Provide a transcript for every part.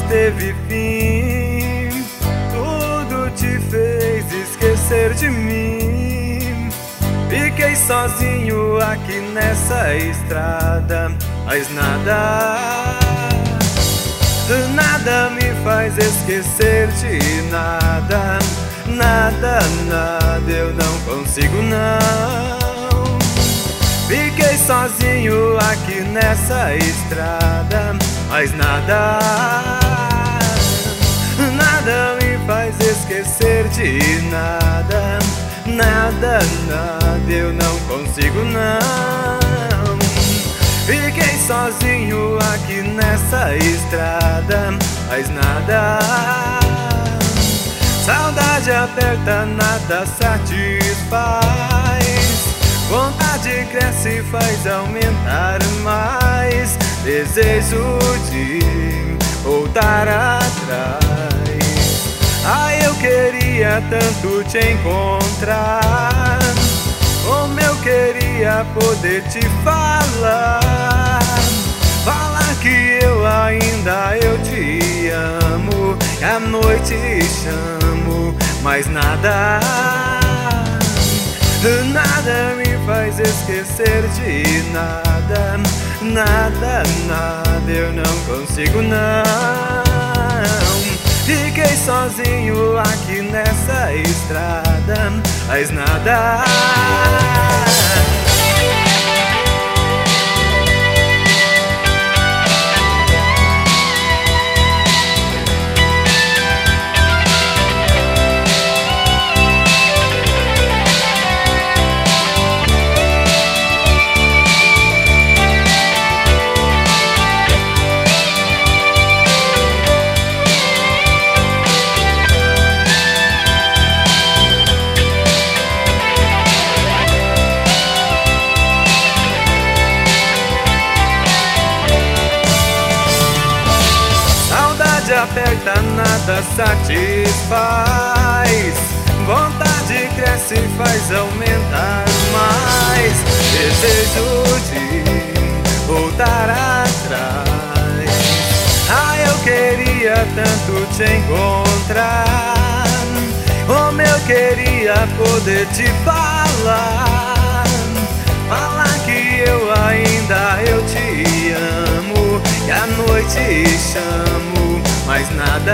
teve fim. Tudo te fez esquecer de mim. Fiquei sozinho aqui nessa estrada, mas nada me faz esquecer de nada. Nada eu não consigo não. Fiquei sozinho aqui nessa estrada, mas nada me faz esquecer de nada. Nada eu não consigo não. Fiquei sozinho aqui nessa estrada, mas nada. Saudade aperta, nada satisfaz. Vontade cresce e faz aumentar mais. Desejo de voltar atrás. Ai, eu queria tanto te encontrar. Como eu queria poder te falar. Falar que eu ainda te amo. E à noite chamo, mas nada me faz esquecer de nada. Nada eu não consigo não. Fiquei sozinho aqui nessa estrada, mas nada. Aperta, nada satisfaz. Vontade cresce e faz aumentar mais. Desejo de voltar atrás. Ah, eu queria tanto te encontrar. Como eu queria poder te falar. Falar que eu ainda te amo. E à noite chamo, mas nada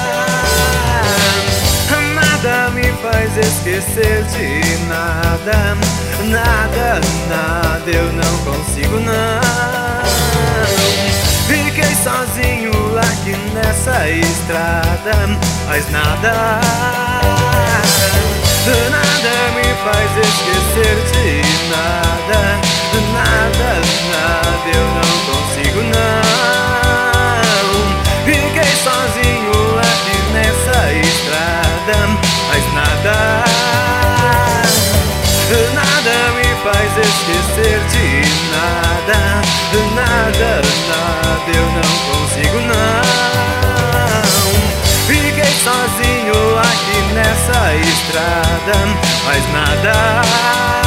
me faz esquecer de nada. Nada eu não consigo não. Fiquei sozinho aqui nessa estrada, mas nada me faz esquecer de nada. Nada eu não consigo não. Fiquei sozinho aqui nessa estrada, mas nada me faz esquecer de nada. Nada eu não consigo não. Fiquei sozinho aqui nessa estrada, mas nada.